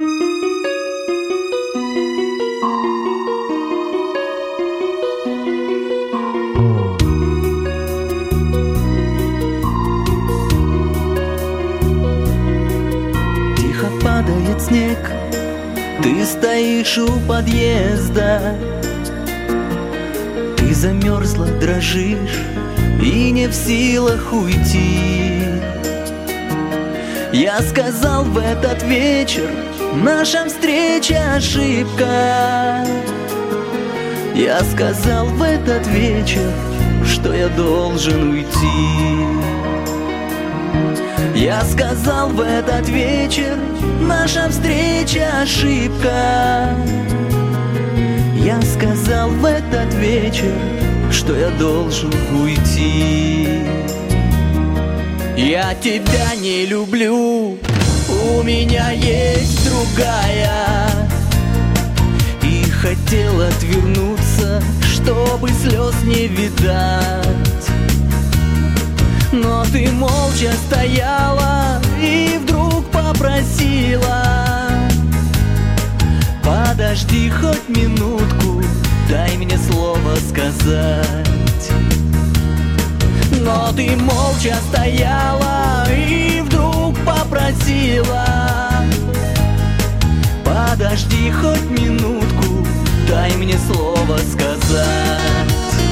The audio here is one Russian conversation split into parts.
Тихо падает снег, ты стоишь у подъезда. Ты замерзла, дрожишь и не в силах уйти. Я сказал в этот вечер, наша встреча ошибка. Я сказал в этот вечер, что я должен уйти. Я сказал в этот вечер, наша встреча ошибка. Я сказал в этот вечер, что я должен уйти. Я тебя не люблю, у меня есть другая. И хотел отвернуться, чтобы слез не видать. Но ты молча стояла и вдруг попросила: подожди хоть минутку, дай мне слово сказать. Но ты молча стояла и вдруг попросила: подожди хоть минутку, дай мне слово сказать.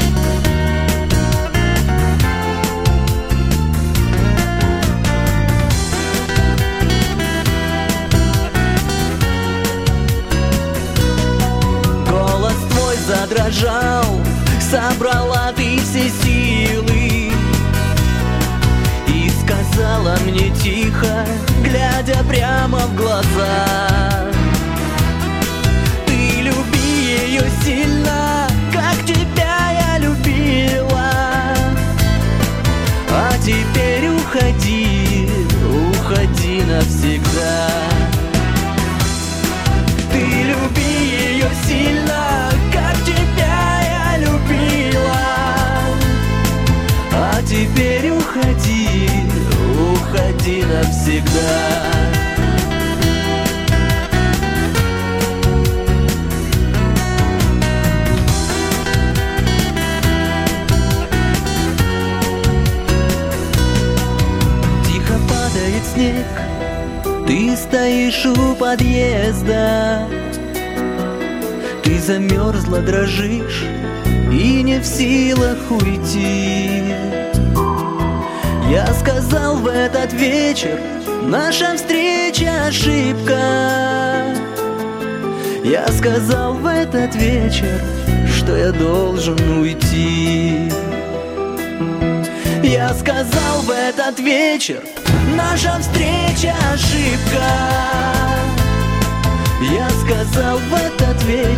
Голос твой задрожал, собрала ты все силы и сказала мне тихо, глядя прямо в глаза: ты люби ее сильно, как тебя я любила. А теперь уходи, уходи навсегда. Ты люби ее сильно, как тебя я любила. А теперь уходи, уходи навсегда. Тихо падает снег, ты стоишь у подъезда. Ты замерзла, дрожишь и не в силах уйти. Я сказал в этот вечер, наша встреча ошибка. Я сказал в этот вечер, что я должен уйти. Я сказал в этот вечер, наша встреча ошибка. Я сказал в этот вечер,